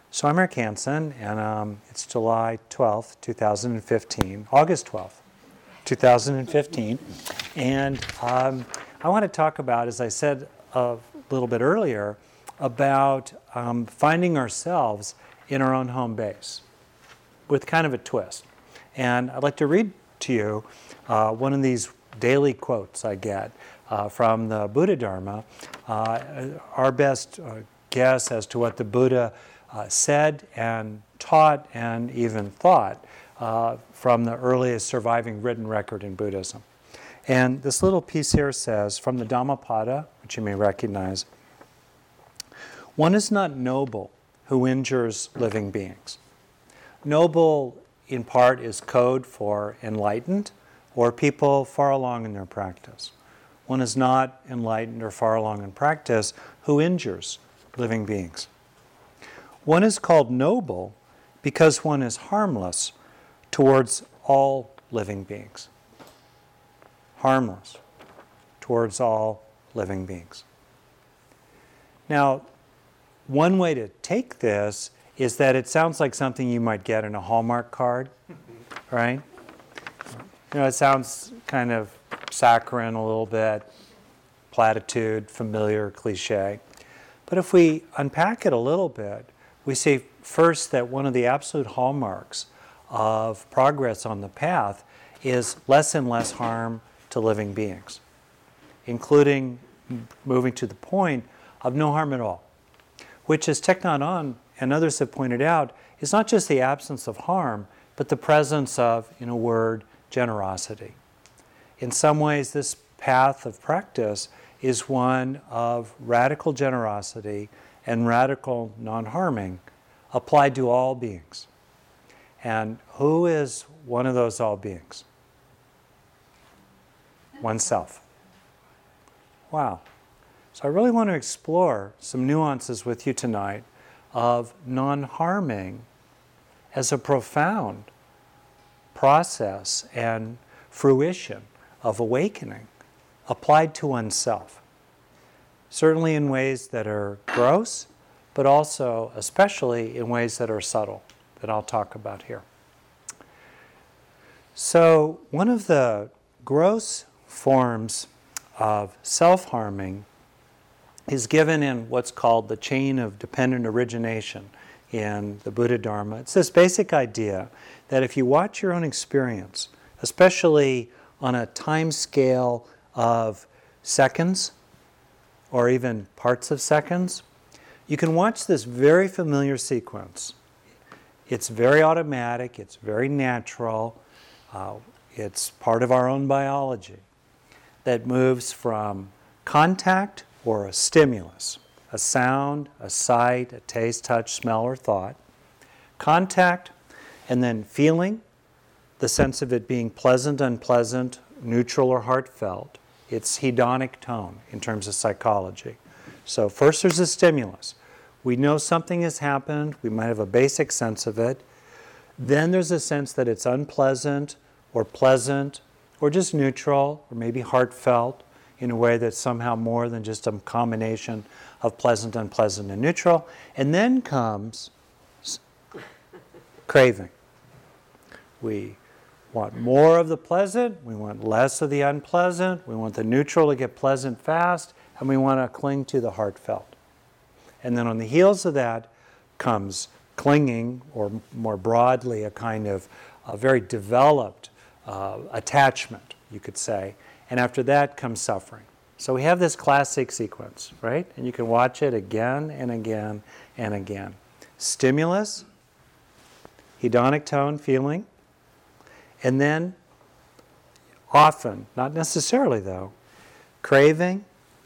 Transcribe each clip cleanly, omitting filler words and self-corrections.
So I'm Rick Hansen, and it's July 12th, 2015, August 12th, 2015. And I want to talk about, as I said a little bit earlier, about finding ourselves in our own home base with kind of a twist. And I'd like to read to you one of these daily quotes I get from the Buddha Dharma. Our best guess as to what the Buddha said and taught and even thought from the earliest surviving written record in Buddhism. And this little piece here says, from the Dhammapada, which you may recognize, "One is not noble who injures living beings." Noble, in part, is code for enlightened or people far along in their practice. One is not enlightened or far along in practice who injures living beings. One is called noble because one is harmless towards all living beings. Harmless towards all living beings. Now, one way to take this is that it sounds like something you might get in a Hallmark card, right? You know, it sounds kind of saccharine a little bit, platitude, familiar, cliche. But if we unpack it a little bit, we see first that one of the absolute hallmarks of progress on the path is less and less harm to living beings, including moving to the point of no harm at all, which, as Thich Nhat Hanh and others have pointed out, is not just the absence of harm, but the presence of, in a word, generosity. In some ways, this path of practice is one of radical generosity and radical non-harming applied to all beings. And who is one of those all beings? Oneself. Wow. So I really want to explore some nuances with you tonight of non-harming as a profound process and fruition of awakening applied to oneself. Certainly in ways that are gross, but also especially in ways that are subtle, that I'll talk about here. So one of the gross forms of self-harming is given in what's called the chain of dependent origination in the Buddha Dharma. It's this basic idea that if you watch your own experience, especially on a time scale of seconds or even parts of seconds, you can watch this very familiar sequence. It's very automatic, it's very natural, it's part of our own biology that moves from contact or a stimulus, a sound, a sight, a taste, touch, smell, or thought, contact, and then feeling, the sense of it being pleasant, unpleasant, neutral, or heartfelt. It's hedonic tone in terms of psychology. So first there's a stimulus. We know something has happened. We might have a basic sense of it. Then there's a sense that it's unpleasant or pleasant or just neutral or maybe heartfelt in a way that's somehow more than just a combination of pleasant, unpleasant, and neutral. And then comes craving. We want more of the pleasant, we want less of the unpleasant, we want the neutral to get pleasant fast, and we want to cling to the heartfelt. And then on the heels of that comes clinging, or more broadly, a kind of a very developed attachment, you could say. And after that comes suffering. So we have this classic sequence, right? And you can watch it again and again and again. Stimulus, hedonic tone, feeling, and then often, not necessarily though, craving,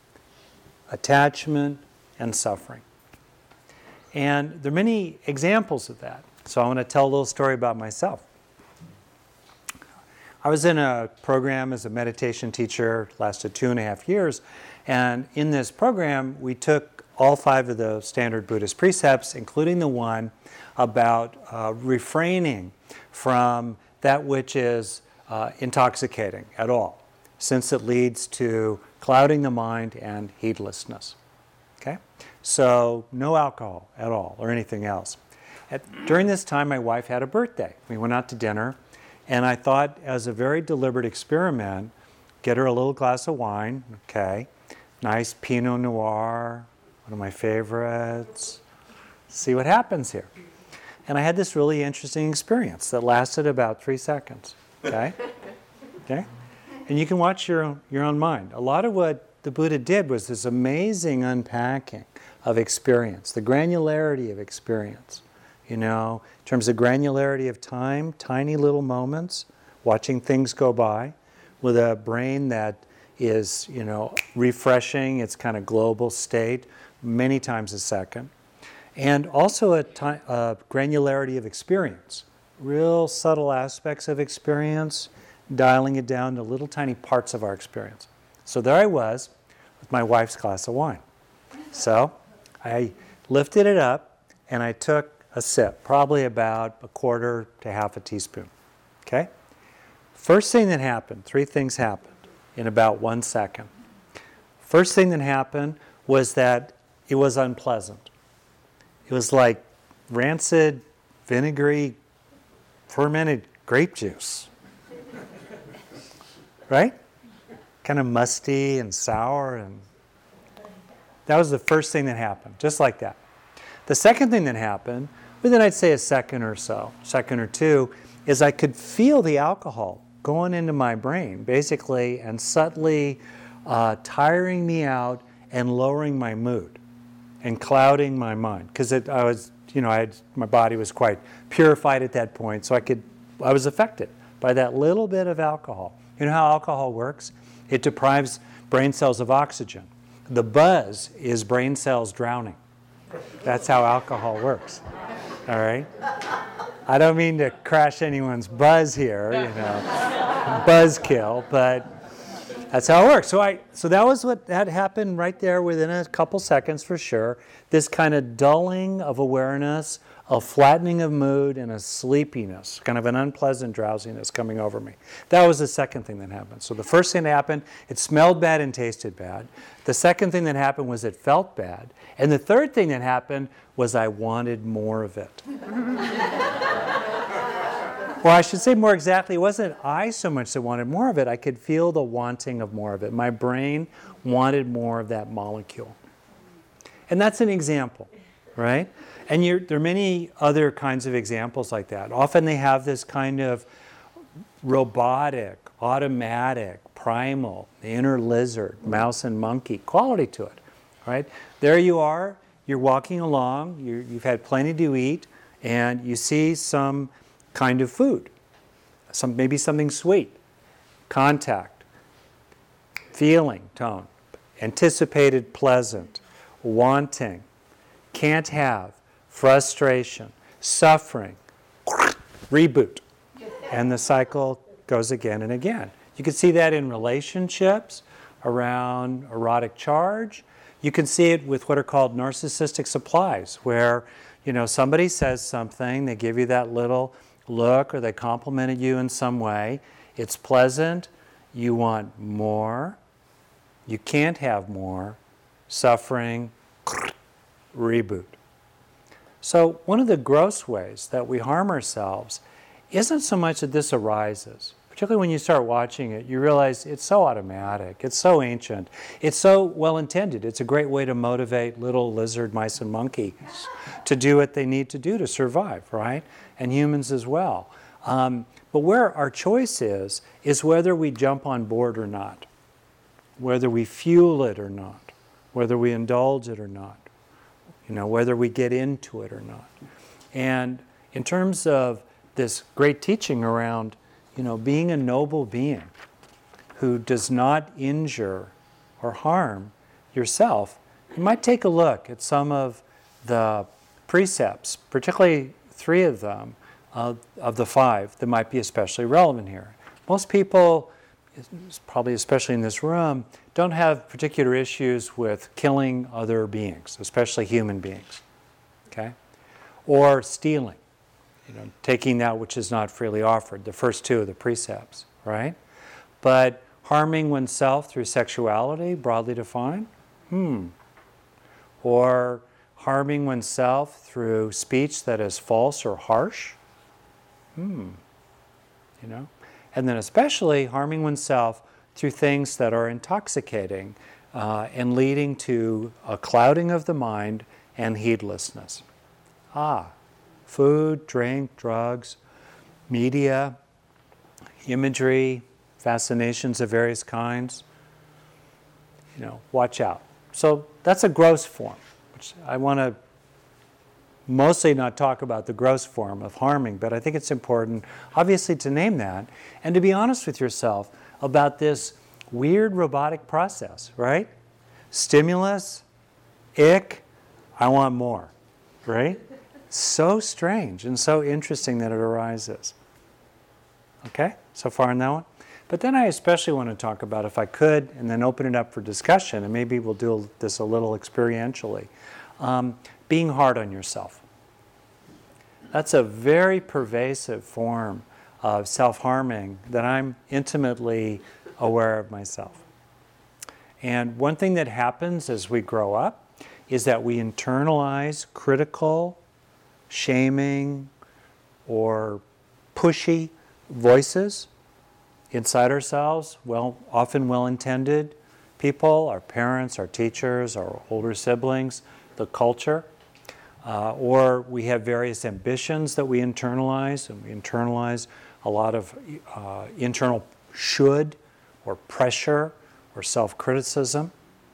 attachment, and suffering. And there are many examples of that. So I want to tell a little story about myself. I was in a program as a meditation teacher, lasted 2.5 years, and in this program we took all 5 of the standard Buddhist precepts, including the one about refraining from that which is intoxicating at all, since it leads to clouding the mind and heedlessness. Okay? So no alcohol at all or anything else. During this time, my wife had a birthday. We went out to dinner, and I thought, as a very deliberate experiment, get her a little glass of wine, okay, nice Pinot Noir, one of my favorites, see what happens here. And I had this really interesting experience that lasted about 3 seconds, okay? Okay? And you can watch your own mind. A lot of what the Buddha did was this amazing unpacking of experience, the granularity of experience. You know, in terms of granularity of time, tiny little moments, watching things go by, with a brain that is, you know, refreshing its kind of global state many times a second. And also a granularity of experience, real subtle aspects of experience, dialing it down to little tiny parts of our experience. So there I was with my wife's glass of wine. So I lifted it up and I took a sip, probably about a quarter to half a teaspoon. Okay? First thing that happened, 3 things happened in about 1 second. First thing that happened was that it was unpleasant. It was like rancid, vinegary, fermented grape juice. Right? Kind of musty and sour. And that was the first thing that happened, just like that. The second thing that happened, within I'd say a second or so, second or two, is I could feel the alcohol going into my brain, basically, and subtly tiring me out and lowering my mood and clouding my mind. Because I was, you know, my body was quite purified at that point, so I was affected by that little bit of alcohol. You know how alcohol works? It deprives brain cells of oxygen. The buzz is brain cells drowning. That's how alcohol works. All right? I don't mean to crash anyone's buzz here, you know, buzzkill, but that's how it works. So that was what that happened right there within a couple seconds for sure. This kind of dulling of awareness, a flattening of mood, and a sleepiness, kind of an unpleasant drowsiness coming over me. That was the second thing that happened. So the first thing that happened, it smelled bad and tasted bad. The second thing that happened was it felt bad. And the third thing that happened was I wanted more of it. Or I should say more exactly, it wasn't I so much that wanted more of it. I could feel the wanting of more of it. My brain wanted more of that molecule. And that's an example, right? And there are many other kinds of examples like that. Often they have this kind of robotic, automatic, primal, the inner lizard, mouse and monkey quality to it, right? There you are, you're walking along, you've had plenty to eat, and you see some kind of food, maybe something sweet, contact, feeling, tone, anticipated, pleasant, wanting, can't have, frustration, suffering, reboot, and the cycle goes again and again. You can see that in relationships around erotic charge. You can see it with what are called narcissistic supplies, where, you know, somebody says something, they give you that little look, or they complimented you in some way. It's pleasant. You want more. You can't have more. Suffering, reboot. So one of the gross ways that we harm ourselves isn't so much that this arises. Particularly when you start watching it, you realize it's so automatic, it's so ancient, it's so well intended. It's a great way to motivate little lizard, mice, and monkeys to do what they need to do to survive, right? And humans as well. But where our choice is whether we jump on board or not, whether we fuel it or not, whether we indulge it or not, you know, whether we get into it or not. And in terms of this great teaching around, you know, being a noble being who does not injure or harm yourself, you might take a look at some of the precepts, particularly 3 of them, of the 5 that might be especially relevant here. Most people, probably especially in this room, don't have particular issues with killing other beings, especially human beings, okay? Or stealing. You know, taking that which is not freely offered, the first 2 of the precepts, right? But harming oneself through sexuality, broadly defined, or harming oneself through speech that is false or harsh. You know, and then especially harming oneself through things that are intoxicating and leading to a clouding of the mind and heedlessness. Food, drink, drugs, media, imagery, fascinations of various kinds. You know, watch out. So that's a gross form, which I want to mostly not talk about the gross form of harming, but I think it's important, obviously, to name that and to be honest with yourself about this weird robotic process, right? Stimulus, ick, I want more, right? So strange and so interesting that it arises. Okay, so far on that one? But then I especially want to talk about, if I could, and then open it up for discussion, and maybe we'll do this a little experientially, being hard on yourself. That's a very pervasive form of self-harming that I'm intimately aware of myself. And one thing that happens as we grow up is that we internalize critical, shaming, or pushy voices inside ourselves, often well-intended people, our parents, our teachers, our older siblings, the culture. Or we have various ambitions that we internalize, and we internalize a lot of internal should or pressure or self-criticism.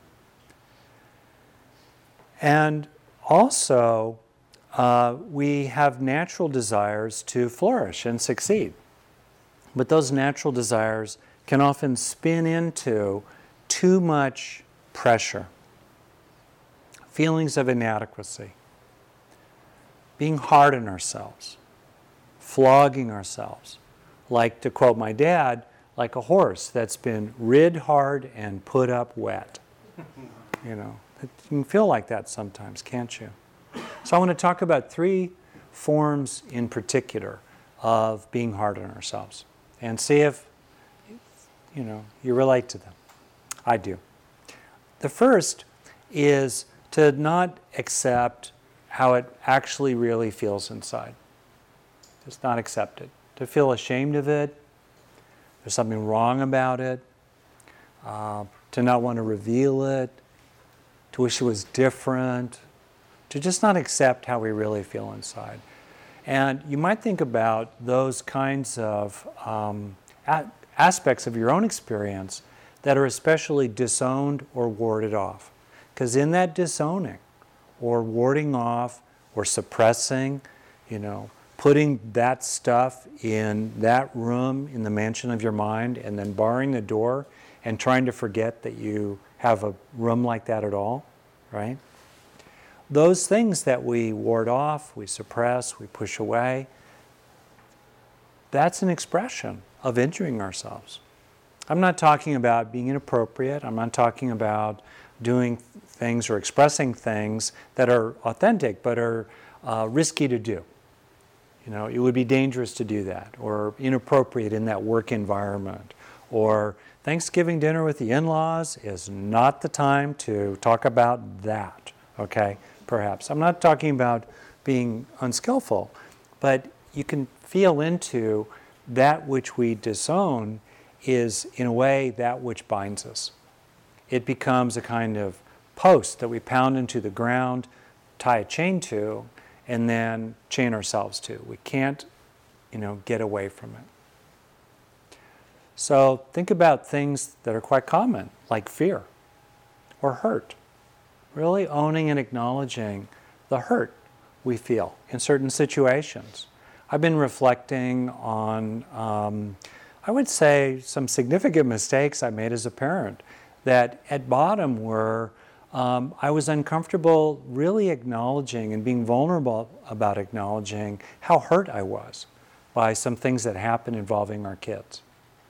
And also, we have natural desires to flourish and succeed. But those natural desires can often spin into too much pressure, feelings of inadequacy, being hard on ourselves, flogging ourselves, like, to quote my dad, like a horse that's been rid hard and put up wet. You know, you can feel like that sometimes, can't you? So I want to talk about 3 forms in particular of being hard on ourselves and see if, you know, you relate to them. I do. The first is to not accept how it actually really feels inside. Just not accept it. To feel ashamed of it, there's something wrong about it, to not want to reveal it, to wish it was different, to just not accept how we really feel inside. And you might think about those kinds of aspects of your own experience that are especially disowned or warded off. Because in that disowning, or warding off, or suppressing, you know, putting that stuff in that room in the mansion of your mind and then barring the door and trying to forget that you have a room like that at all, right? Those things that we ward off, we suppress, we push away, that's an expression of injuring ourselves. I'm not talking about being inappropriate. I'm not talking about doing things or expressing things that are authentic but are risky to do. You know, it would be dangerous to do that, or inappropriate in that work environment, or Thanksgiving dinner with the in-laws is not the time to talk about that, okay, perhaps. I'm not talking about being unskillful, but you can feel into that which we disown is, in a way, that which binds us. It becomes a kind of post that we pound into the ground, tie a chain to, and then chain ourselves to. We can't, you know, get away from it. So think about things that are quite common, like fear or hurt. Really owning and acknowledging the hurt we feel in certain situations. I've been reflecting on, I would say, some significant mistakes I made as a parent that at bottom were I was uncomfortable really acknowledging and being vulnerable about acknowledging how hurt I was by some things that happened involving our kids.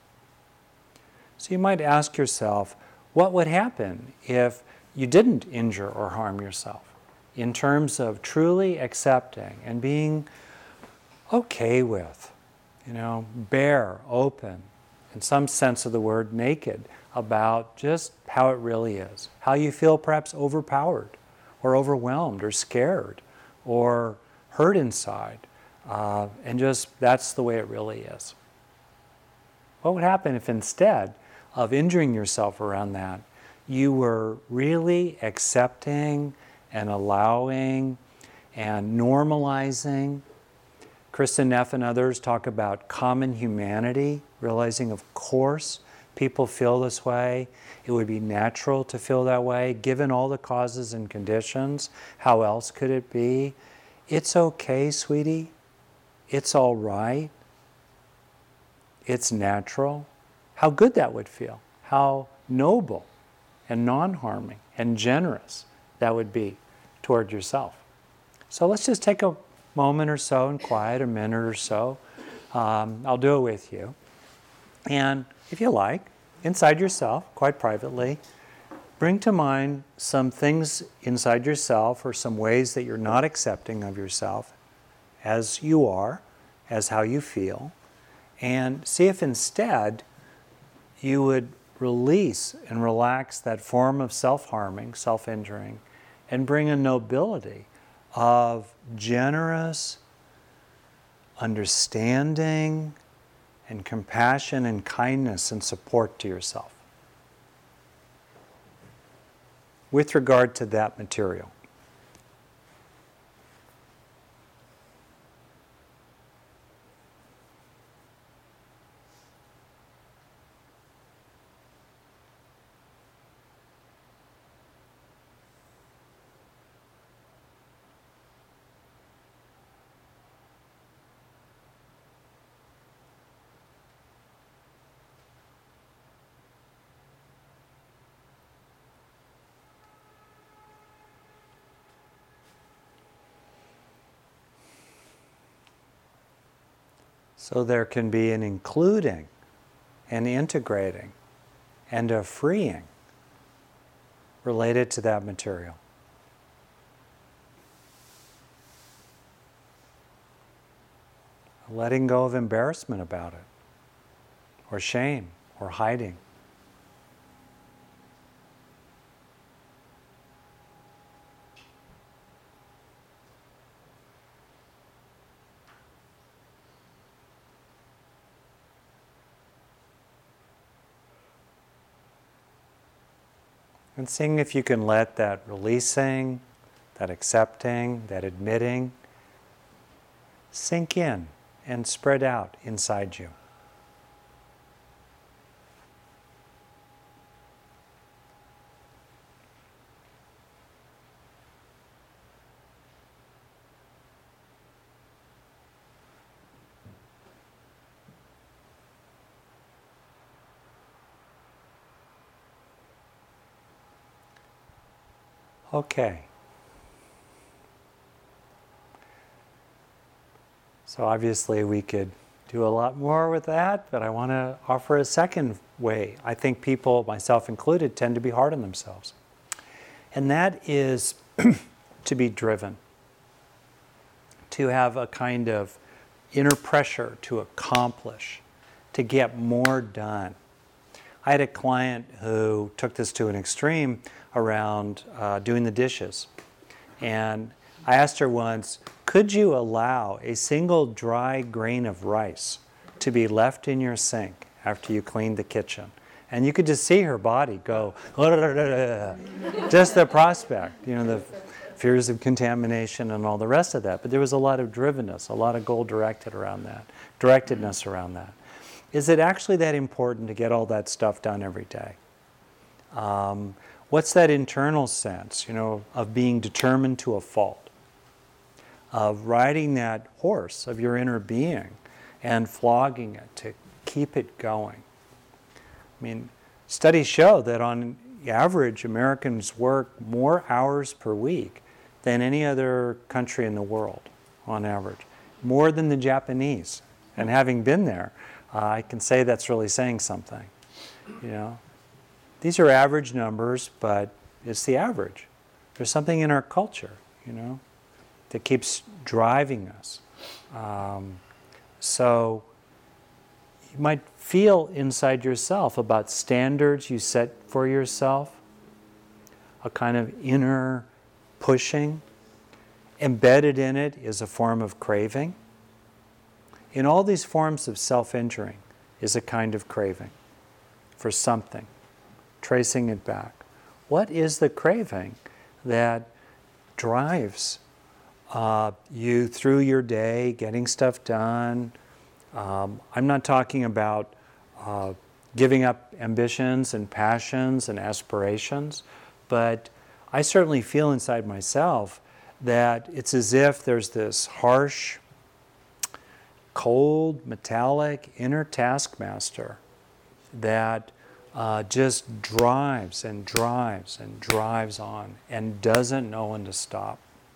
So you might ask yourself, what would happen if you didn't injure or harm yourself in terms of truly accepting and being okay with, you know, bare, open, in some sense of the word, naked, about just how it really is, how you feel perhaps overpowered or overwhelmed or scared or hurt inside. And just that's the way it really is. What would happen if instead of injuring yourself around that, you were really accepting and allowing and normalizing? Kristin Neff and others talk about common humanity, realizing of course people feel this way. It would be natural to feel that way, given all the causes and conditions. How else could it be? It's okay, sweetie. It's all right. It's natural. How good that would feel. How noble and non-harming and generous that would be toward yourself. So let's just take a moment or so and quiet, a minute or so. I'll do it with you. And if you like, inside yourself, quite privately, bring to mind some things inside yourself or some ways that you're not accepting of yourself as you are, as how you feel, and see if instead you would release and relax that form of self-harming, self-injuring, and bring a nobility of generous understanding and compassion and kindness and support to yourself with regard to that material. So there can be an including and integrating and a freeing related to that material. Letting go of embarrassment about it, or shame, or hiding. And seeing if you can let that releasing, that accepting, that admitting sink in and spread out inside you. Okay. So obviously we could do a lot more with that, but I want to offer a second way. I think people, myself included, tend to be hard on themselves. And that is to be driven, to have a kind of inner pressure to accomplish, to get more done. I had a client who took this to an extreme around doing the dishes. And I asked her once, could you allow a single dry grain of rice to be left in your sink after you cleaned the kitchen? And you could just see her body go, just the prospect, the fears of contamination and all the rest of that. But there was a lot of drivenness, a lot of goal directedness around that. Is it actually that important to get all that stuff done every day? What's that internal sense, of being determined to a fault, of riding that horse of your inner being and flogging it to keep it going? I mean, studies show that on average, Americans work more hours per week than any other country in the world, on average, more than the Japanese. And having been there, I can say that's really saying something, These are average numbers, but it's the average. There's something in our culture, that keeps driving us. So you might feel inside yourself about standards you set for yourself, a kind of inner pushing. Embedded in it is a form of craving. In all these forms of self-injuring is a kind of craving for something, tracing it back. What is the craving that drives you through your day, getting stuff done? I'm not talking about giving up ambitions and passions and aspirations, but I certainly feel inside myself that it's as if there's this harsh, cold, metallic inner taskmaster that just drives and drives and drives on and doesn't know when to stop.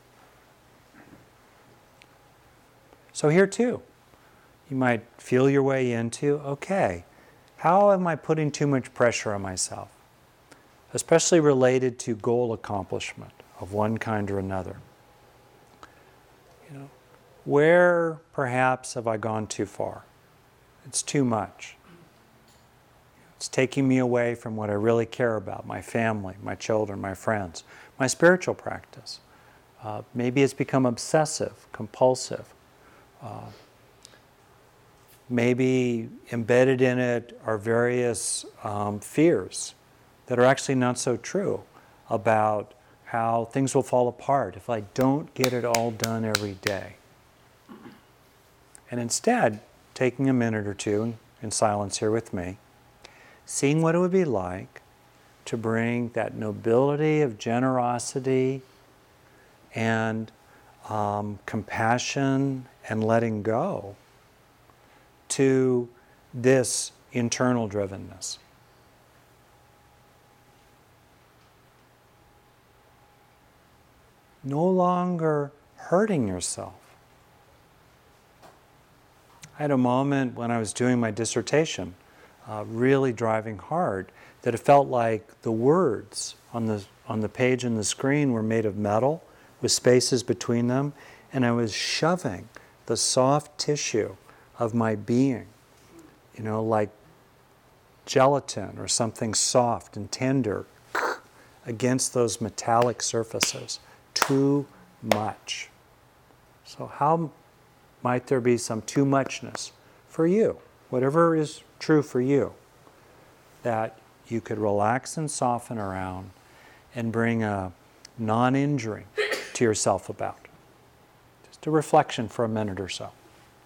So here too, you might feel your way into, okay, how am I putting too much pressure on myself? Especially related to goal accomplishment of one kind or another. You know, where perhaps have I gone too far? It's too much. It's taking me away from what I really care about, my family, my children, my friends, my spiritual practice. Maybe it's become obsessive, compulsive. Maybe embedded in it are various fears that are actually not so true about how things will fall apart if I don't get it all done every day. And instead, taking a minute or two in silence here with me, seeing what it would be like to bring that nobility of generosity and compassion and letting go to this internal drivenness. No longer hurting yourself. I had a moment when I was doing my dissertation, really driving hard, that it felt like the words on the page and the screen were made of metal with spaces between them, and I was shoving the soft tissue of my being, like gelatin or something soft and tender against those metallic surfaces. Too much. So how might there be some too muchness for you, whatever is true for you, that you could relax and soften around and bring a non-injuring to yourself about? Just a reflection for a minute or so.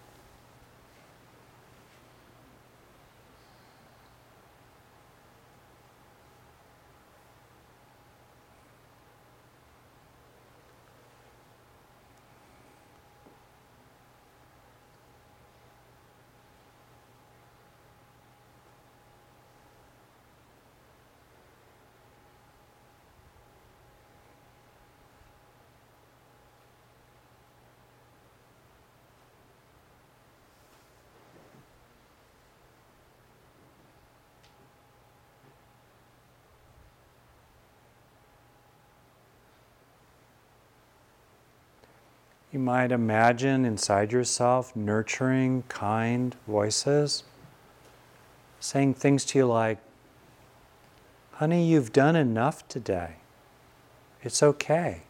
You might imagine inside yourself nurturing, kind voices saying things to you like, honey, you've done enough today. It's okay.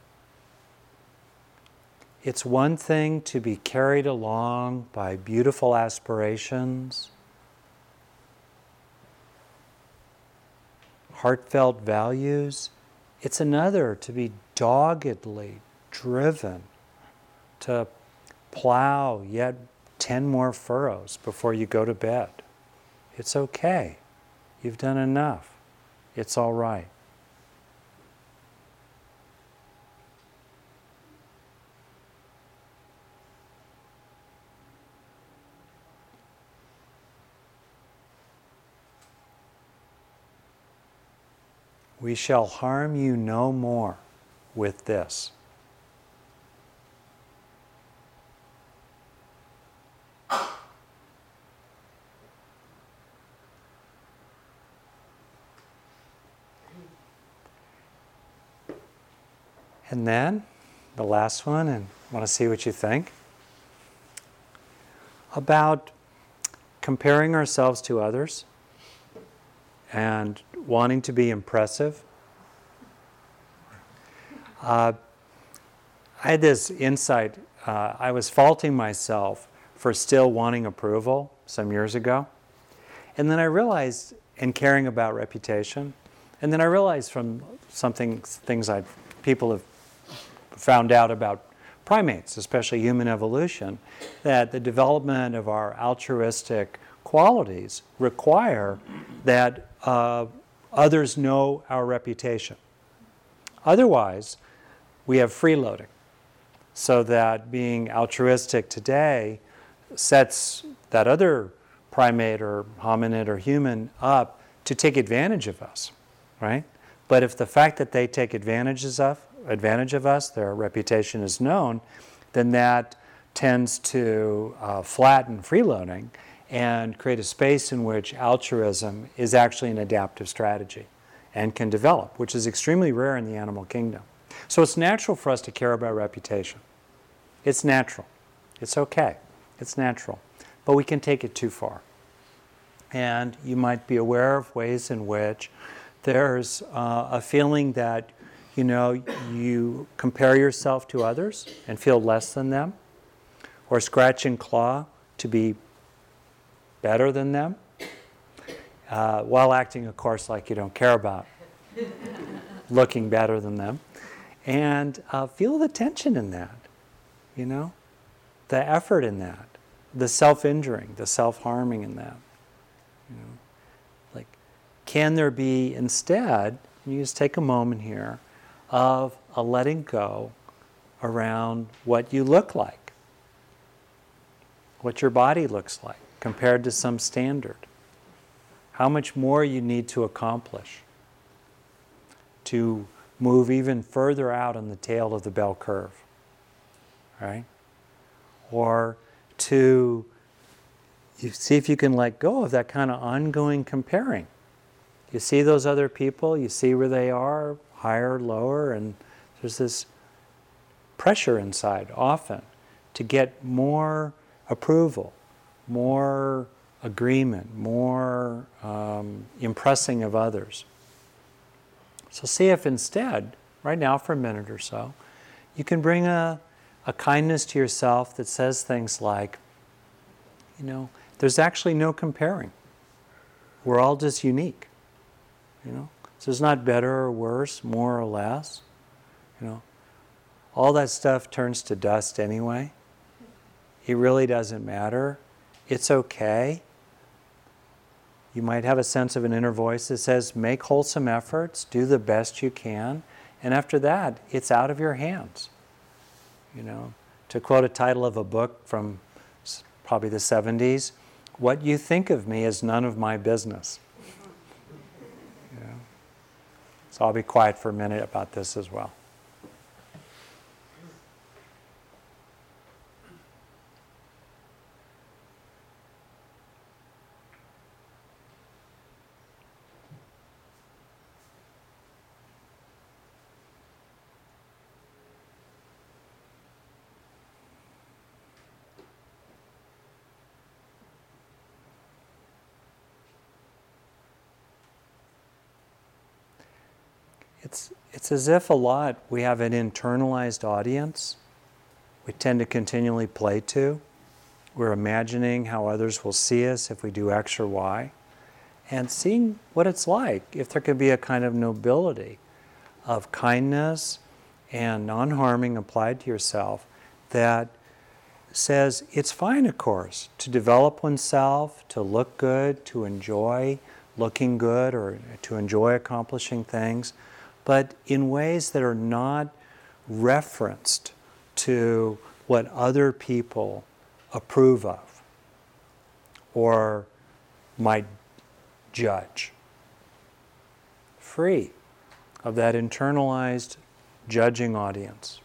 It's one thing to be carried along by beautiful aspirations, heartfelt values. It's another to be doggedly driven to plow yet 10 more furrows before you go to bed. It's okay. You've done enough. It's all right. We shall harm you no more with this. And then, the last one, and I want to see what you think, about comparing ourselves to others and wanting to be impressive. I had this insight. I was faulting myself for still wanting approval some years ago. And then I realized, and caring about reputation, and then I realized from things people have found out about primates, especially human evolution, that the development of our altruistic qualities require that others know our reputation. Otherwise, we have freeloading. So that being altruistic today sets that other primate or hominid or human up to take advantage of us, right? But if the fact that they take advantage of us, their reputation is known, then that tends to flatten freeloading and create a space in which altruism is actually an adaptive strategy and can develop, which is extremely rare in the animal kingdom. So it's natural for us to care about reputation. It's natural. It's okay. It's natural. But we can take it too far. And you might be aware of ways in which there's a feeling that, you compare yourself to others and feel less than them, or scratch and claw to be better than them, while acting, of course, like you don't care about looking better than them. And feel the tension in that, the effort in that, the self-injuring, the self-harming in that. Like, can there be instead, you just take a moment here, of a letting go around what you look like, what your body looks like compared to some standard, how much more you need to accomplish to move even further out on the tail of the bell curve, right? Or to see if you can let go of that kind of ongoing comparing. You see those other people, you see where they are, higher, lower, and there's this pressure inside often to get more approval, more agreement, more impressing of others. So see if instead, right now for a minute or so, you can bring a kindness to yourself that says things like, there's actually no comparing. We're all just unique. So it's not better or worse, more or less. All that stuff turns to dust anyway. It really doesn't matter. It's okay. You might have a sense of an inner voice that says, make wholesome efforts, do the best you can, and after that, it's out of your hands. To quote a title of a book from probably the 70s, what you think of me is none of my business. So I'll be quiet for a minute about this as well. It's as if we have an internalized audience we tend to continually play to. We're imagining how others will see us if we do X or Y, and seeing what it's like, if there could be a kind of nobility of kindness and non-harming applied to yourself that says it's fine, of course, to develop oneself, to look good, to enjoy looking good, or to enjoy accomplishing things, but in ways that are not referenced to what other people approve of or might judge. Free of that internalized judging audience.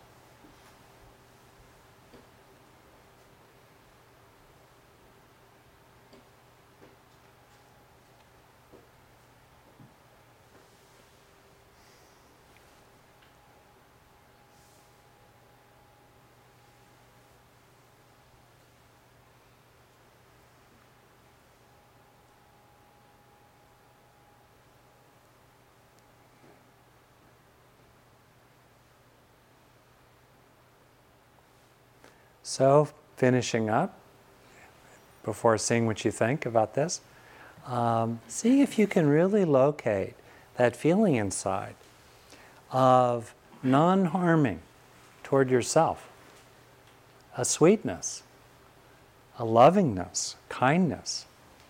So, finishing up, before seeing what you think about this, see if you can really locate that feeling inside of non-harming toward yourself, a sweetness, a lovingness, kindness,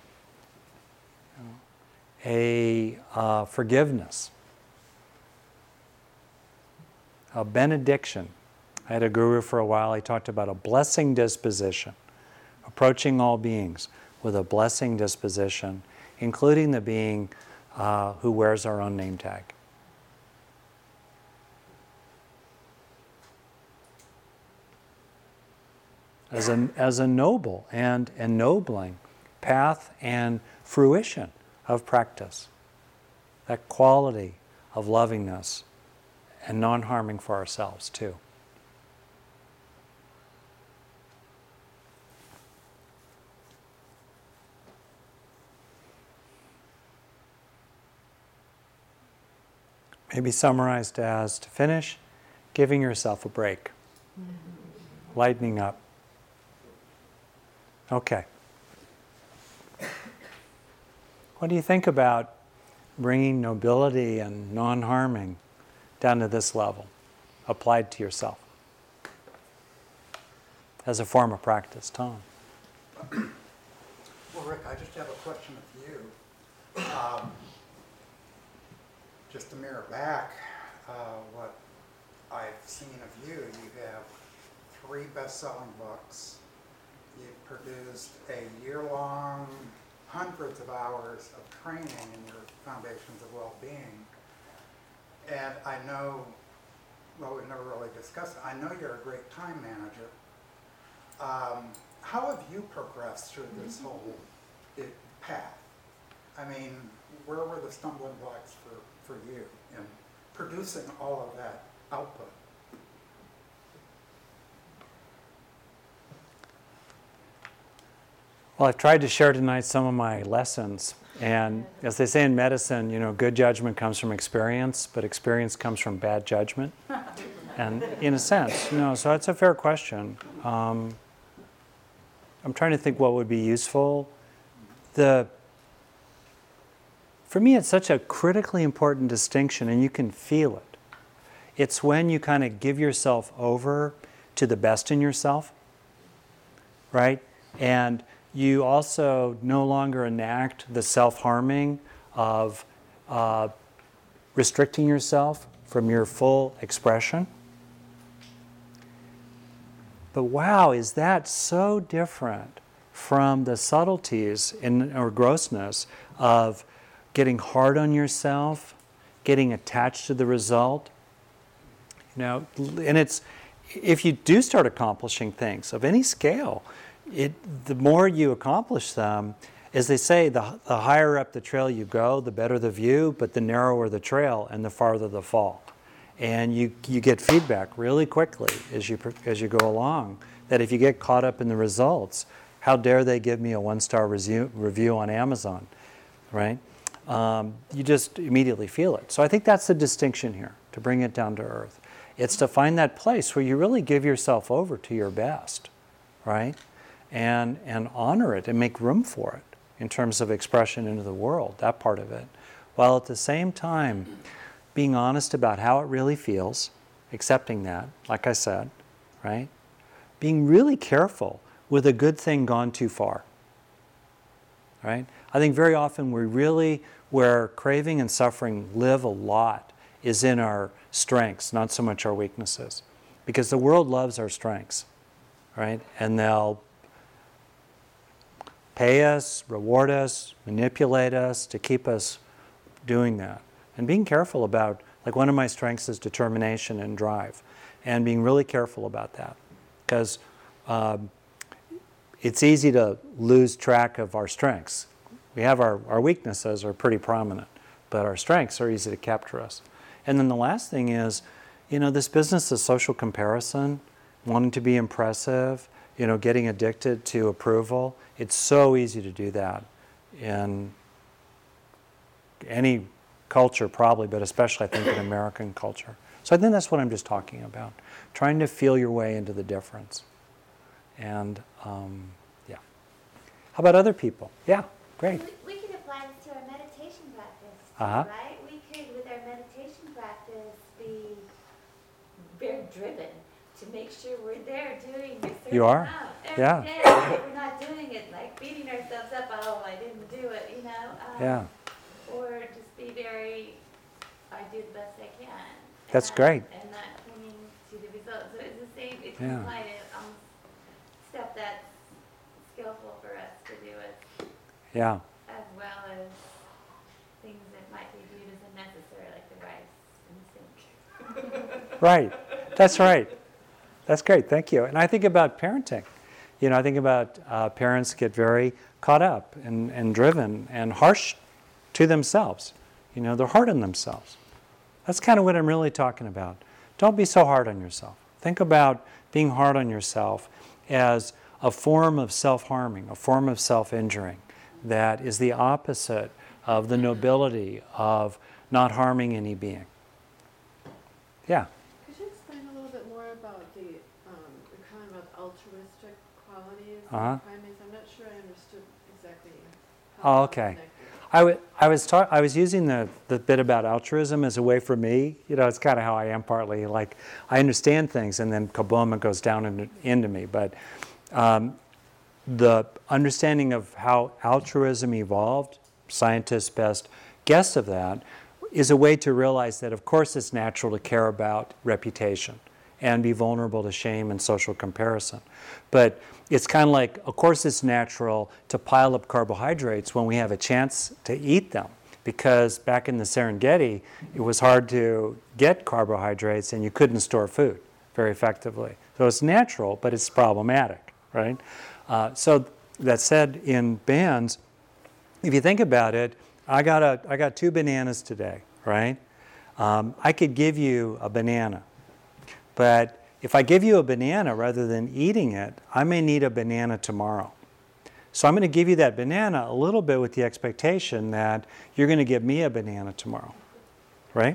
a forgiveness, a benediction. I had a guru for a while, he talked about a blessing disposition, approaching all beings with a blessing disposition, including the being who wears our own name tag. As a noble and ennobling path and fruition of practice, that quality of lovingness and non-harming for ourselves too. Maybe summarized as, to finish, giving yourself a break, lightening up. Okay. What do you think about bringing nobility and non-harming down to this level, applied to yourself as a form of practice? Tom? Well, Rick, I just have a question of you. Just to mirror back what I've seen of you, you have 3 best-selling books. You've produced a year-long, hundreds of hours of training in your Foundations of Well-Being. And I know, well, we've never really discussed it, I know you're a great time manager. How have you progressed through this whole path? I mean, where were the stumbling blocks for you in producing all of that output? Well, I've tried to share tonight some of my lessons. And as they say in medicine, you know, good judgment comes from experience, but experience comes from bad judgment. And in a sense, you know, so it's a fair question. I'm trying to think what would be useful. For me, it's such a critically important distinction, and you can feel it. It's when you kind of give yourself over to the best in yourself, right? And you also no longer enact the self-harming of restricting yourself from your full expression. But wow, is that so different from the subtleties or grossness of getting hard on yourself, getting attached to the result. You know, and it's, if you do start accomplishing things of any scale, the more you accomplish them, as they say, the higher up the trail you go, the better the view, but the narrower the trail and the farther the fall. And you get feedback really quickly as you go along, that if you get caught up in the results, how dare they give me a 1-star review on Amazon, right? You just immediately feel it. So I think that's the distinction here, to bring it down to earth. It's to find that place where you really give yourself over to your best, right? And honor it and make room for it in terms of expression into the world, that part of it. While at the same time, being honest about how it really feels, accepting that, like I said, right? Being really careful with a good thing gone too far, right? I think very often where craving and suffering live a lot is in our strengths, not so much our weaknesses. Because the world loves our strengths, right? And they'll pay us, reward us, manipulate us to keep us doing that. And being careful about, like one of my strengths is determination and drive. And being really careful about that. Because it's easy to lose track of our strengths. We have our weaknesses are pretty prominent, but our strengths are easy to capture us. And then the last thing is, you know, this business of social comparison, wanting to be impressive, you know, getting addicted to approval. It's so easy to do that in any culture probably, but especially I think in American culture. So I think that's what I'm just talking about, trying to feel your way into the difference. And yeah. How about other people? Yeah, great. We could apply this to our meditation practice, too, Uh-huh. right? We could, with our meditation practice, be very driven to make sure we're there doing a certain You are? amount Yeah. every day. That we're not doing it like beating ourselves up. Oh, I didn't do it, you know. Yeah. Or just be very, I do the best I can. That's and great. And not clinging to the results. So it's the same. It Yeah. can apply to stuff that's skillful for us to do it, Yeah. as well as things that might be viewed as unnecessary, like the rice in the sink. Right. That's right. That's great. Thank you. And I think about parenting. You know, I think about parents get very caught up and driven and harsh to themselves. You know, they're hard on themselves. That's kind of what I'm really talking about. Don't be so hard on yourself. Think about being hard on yourself as a form of self-harming, a form of self-injuring that is the opposite of the nobility of not harming any being. Yeah. Could you explain a little bit more about the kind of altruistic qualities Uh-huh. of primates? I'm not sure I understood exactly Oh, how okay. connected. I was using the bit about altruism as a way for me. You know, it's kind of how I am partly. Like, I understand things, and then kaboom, it goes down into me. But the understanding of how altruism evolved, scientists' best guess of that, is a way to realize that, of course, it's natural to care about reputation and be vulnerable to shame and social comparison. But it's kind of like, of course, it's natural to pile up carbohydrates when we have a chance to eat them. Because back in the Serengeti, it was hard to get carbohydrates and you couldn't store food very effectively. So it's natural, but it's problematic, right? So that said, in bands, if you think about it, I got 2 bananas today, right? I could give you a banana, but if I give you a banana rather than eating it, I may need a banana tomorrow. So I'm going to give you that banana a little bit with the expectation that you're going to give me a banana tomorrow, right?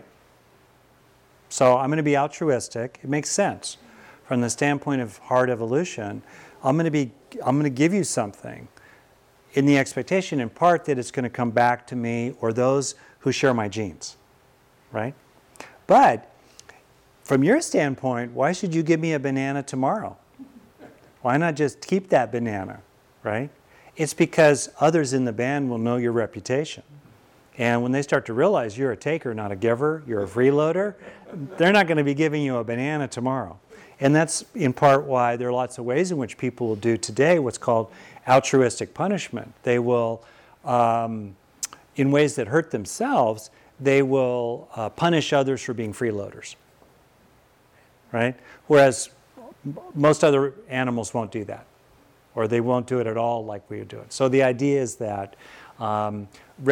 So I'm going to be altruistic. It makes sense from the standpoint of hard evolution. I'm going to give you something in the expectation in part that it's going to come back to me or those who share my genes, right? But from your standpoint, why should you give me a banana tomorrow? Why not just keep that banana, right? It's because others in the band will know your reputation. And when they start to realize you're a taker, not a giver, you're a freeloader, they're not going to be giving you a banana tomorrow. And that's in part why there are lots of ways in which people will do today what's called altruistic punishment. They will, in ways that hurt themselves, they will punish others for being freeloaders, right? Whereas most other animals won't do that, or they won't do it at all like we do it. So the idea is that our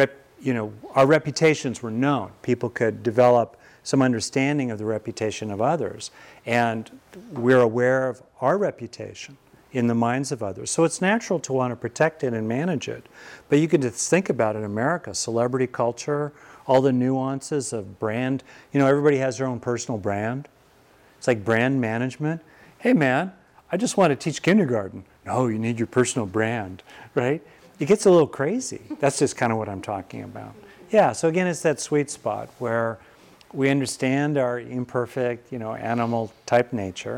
reputations were known. People could develop some understanding of the reputation of others, and we're aware of our reputation in the minds of others. So it's natural to want to protect it and manage it. But you can just think about it in America, celebrity culture, all the nuances of brand. You know, everybody has their own personal brand. It's like brand management. Hey man, I just want to teach kindergarten. No, you need your personal brand, right? It gets a little crazy. That's just kind of what I'm talking about. Yeah, so again, it's that sweet spot where we understand our imperfect, animal type nature.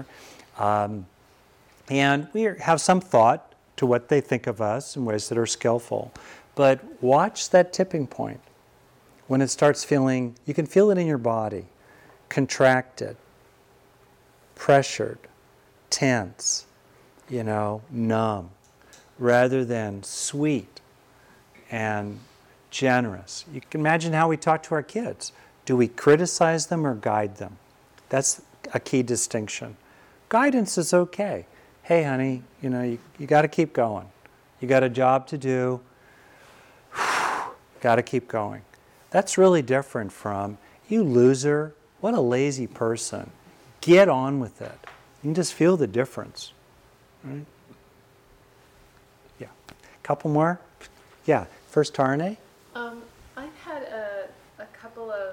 And we have some thought to what they think of us in ways that are skillful. But watch that tipping point. When it starts feeling, you can feel it in your body, contracted, pressured, tense, numb, rather than sweet and generous. You can imagine how we talk to our kids. Do we criticize them or guide them? That's a key distinction. Guidance is okay. Hey, honey, you got to keep going. You got a job to do. Got to keep going. That's really different from, you loser, what a lazy person. Get on with it. You can just feel the difference. Right? Yeah. Couple more? Yeah. First, Tarne? I've had a couple of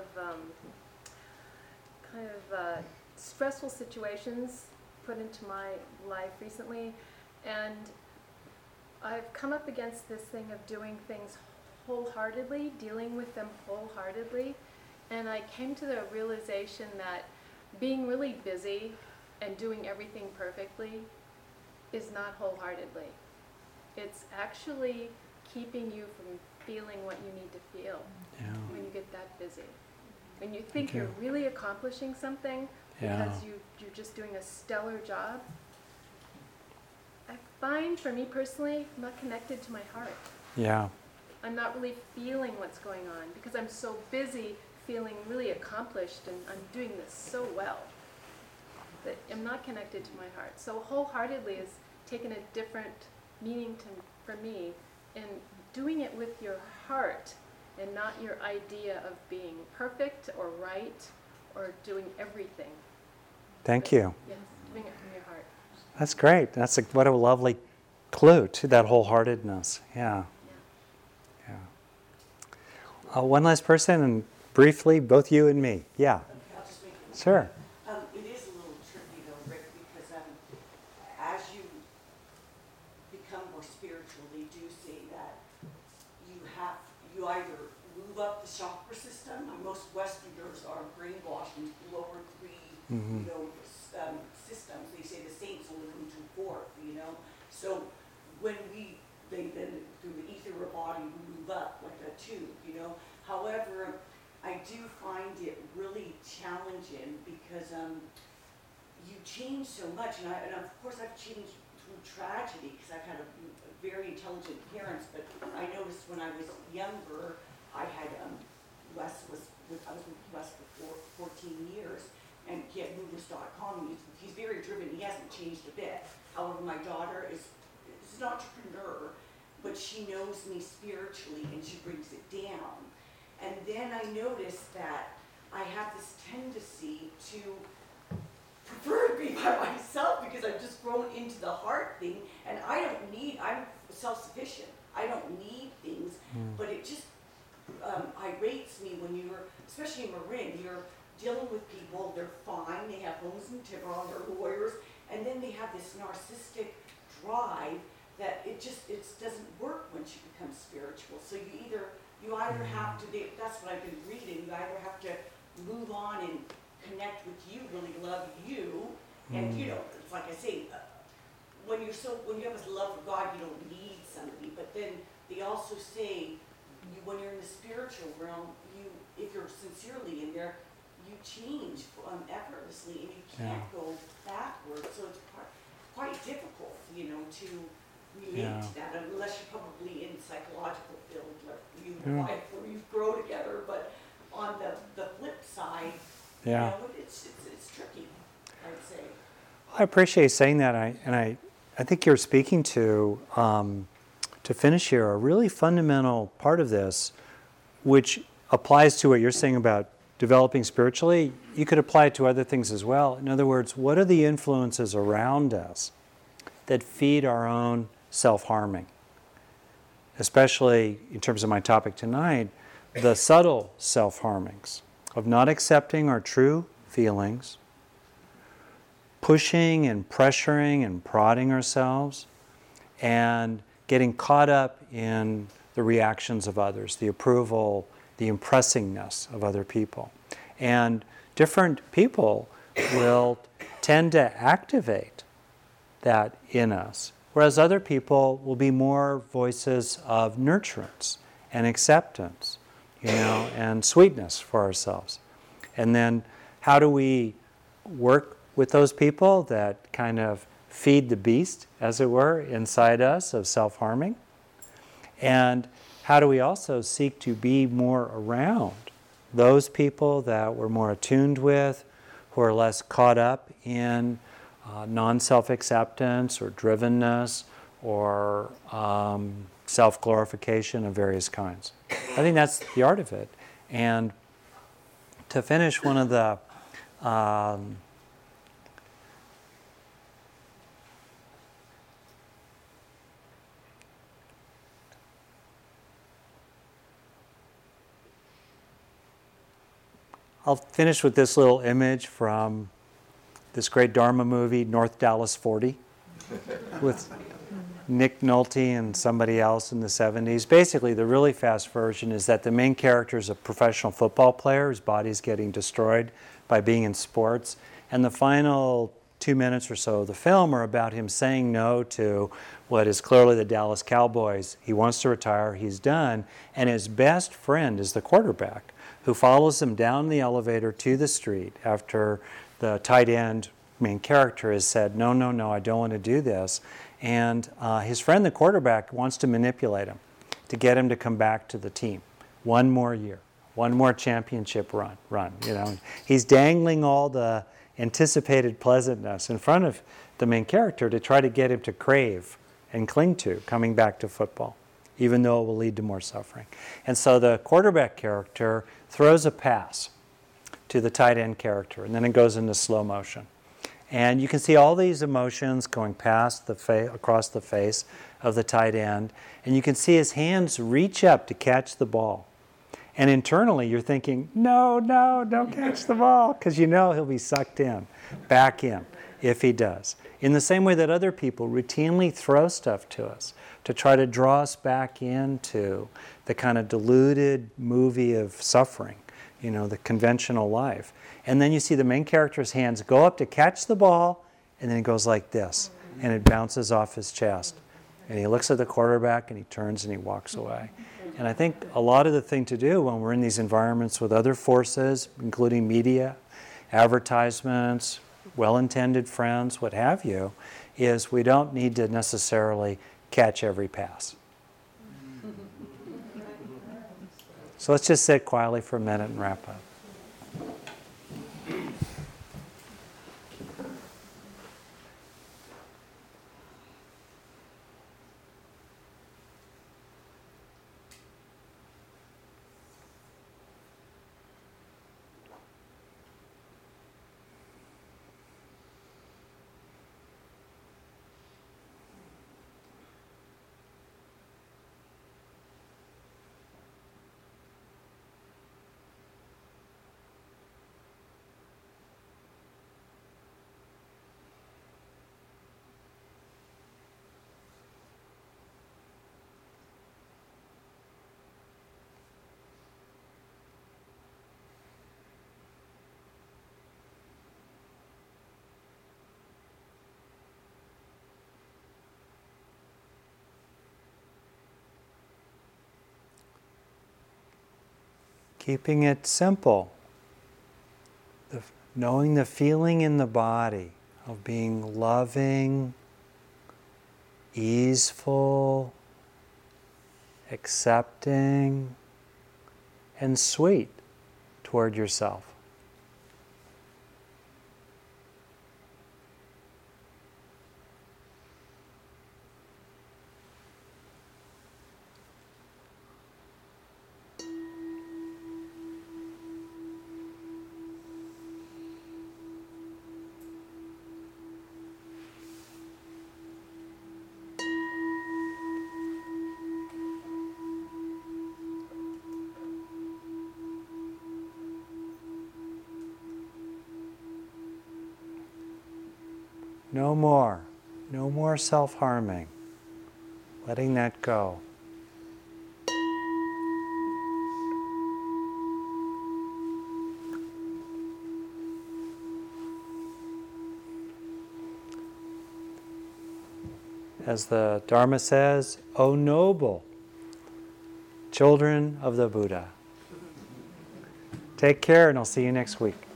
stressful situations put into my life recently, And I've come up against this thing of doing things wholeheartedly, dealing with them wholeheartedly, and I came to the realization that being really busy and doing everything perfectly is not wholeheartedly. It's actually keeping you from feeling what you need to feel Yeah. when you get that busy. When you think Thank you. you're really accomplishing something Yeah. because you're just doing a stellar job, I find, for me personally, I'm not connected to my heart. Yeah. I'm not really feeling what's going on because I'm so busy feeling really accomplished and I'm doing this so well that I'm not connected to my heart. So wholeheartedly is taking a different meaning for me, and doing it with your heart and not your idea of being perfect or right or doing everything. Thank you. Yes, doing it from your heart. That's great. What a lovely clue to that wholeheartedness. Yeah. Yeah. Yeah. One last person, and briefly, both you and me. Yeah. I'll just make it. Sure. It is a little tricky though, Rick, because as you become more spiritual, they do say that you either move up the chakra system. Most Westerners are brainwashed into the lower three, systems. They say the saints only come to fourth, So when they then through the ethereal body move up like a tube, However, I do find it really challenging because you change so much, and of course I've changed through tragedy because I've had a very intelligent parents. But I noticed when I was younger, I had I was with Wes for 14 years, and GetMovers.com. He's very driven. He hasn't changed a bit. However, my daughter is an entrepreneur, but she knows me spiritually and she brings it down. And then I noticed that I have this tendency to prefer to be by myself because I've just grown into the heart thing, and I'm self-sufficient. I don't need things, but it just irates me when especially in Marin, you're dealing with people, they're fine, they have homes in Tiburon, they're lawyers, and then they have this narcissistic drive that it doesn't work once you become spiritual. So you either have to, that's what I've been reading, you either have to move on and connect with you, really love you, and it's like I say, when you have this love for God, you don't need somebody, but then they also say, when you're in the spiritual realm, if you're sincerely in there, you change effortlessly, and you can't go backwards, so it's quite difficult, to relate to that, unless you're probably in psychological field, like you and wife, where you grow together. But on the flip side, it's tricky, I'd say. I appreciate saying that, I think you're speaking to finish here, a really fundamental part of this, which applies to what you're saying about developing spiritually. You could apply it to other things as well. In other words, what are the influences around us that feed our own self-harming? Especially in terms of my topic tonight, the subtle self-harmings of not accepting our true feelings, pushing and pressuring and prodding ourselves, and getting caught up in the reactions of others, the approval, the impressingness of other people. And different people will tend to activate that in us, whereas other people will be more voices of nurturance and acceptance, and sweetness for ourselves. And then how do we work with those people that kind of feed the beast, as it were, inside us of self-harming? And how do we also seek to be more around those people that we're more attuned with, who are less caught up in non-self-acceptance or drivenness or self-glorification of various kinds? I think that's the art of it. And to finish, one of the I'll finish with this little image from this great Dharma movie, North Dallas 40, with Nick Nolte and somebody else in the 70s. Basically, the really fast version is that the main character is a professional football player. His body's getting destroyed by being in sports. And the final 2 minutes or so of the film are about him saying no to what is clearly the Dallas Cowboys. He wants to retire. He's done. And his best friend is the quarterback, who follows him down the elevator to the street after the tight end main character has said, no, no, no, I don't want to do this. And his friend, the quarterback, wants to manipulate him to get him to come back to the team. One more year, one more championship run. You know, he's dangling all the anticipated pleasantness in front of the main character to try to get him to crave and cling to coming back to football, even though it will lead to more suffering. And so the quarterback character throws a pass to the tight end character, and then it goes into slow motion. And you can see all these emotions going past across the face of the tight end, and you can see his hands reach up to catch the ball. And internally you're thinking, no, no, don't catch the ball, because you know he'll be sucked in, back in, if he does. In the same way that other people routinely throw stuff to us to try to draw us back into the kind of diluted movie of suffering, you know, the conventional life. And then you see the main character's hands go up to catch the ball, and then it goes like this, and it bounces off his chest. And he looks at the quarterback, and he turns and he walks away. And I think a lot of the thing to do when we're in these environments with other forces, including media, advertisements, well-intended friends, what have you, is we don't need to necessarily catch every pass. So let's just sit quietly for a minute and wrap up. Keeping it simple, knowing the feeling in the body of being loving, easeful, accepting, and sweet toward yourself. No more self-harming, letting that go. As the Dharma says, O noble children of the Buddha. Take care, and I'll see you next week.